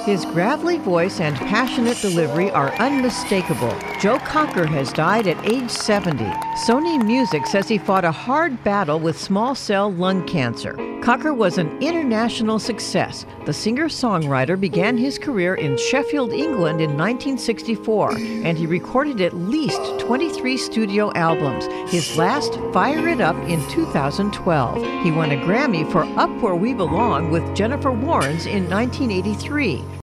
His gravelly voice and passionate delivery are unmistakable. Joe Cocker has died at age 70. Sony Music says he fought a hard battle with small cell lung cancer. Cocker was an international success. The singer-songwriter began his career in Sheffield, England in 1964, and he recorded at least 23 studio albums. His last, Fire It Up, in 2012. He won a Grammy for Up Where We Belong with Jennifer Warnes in 1983.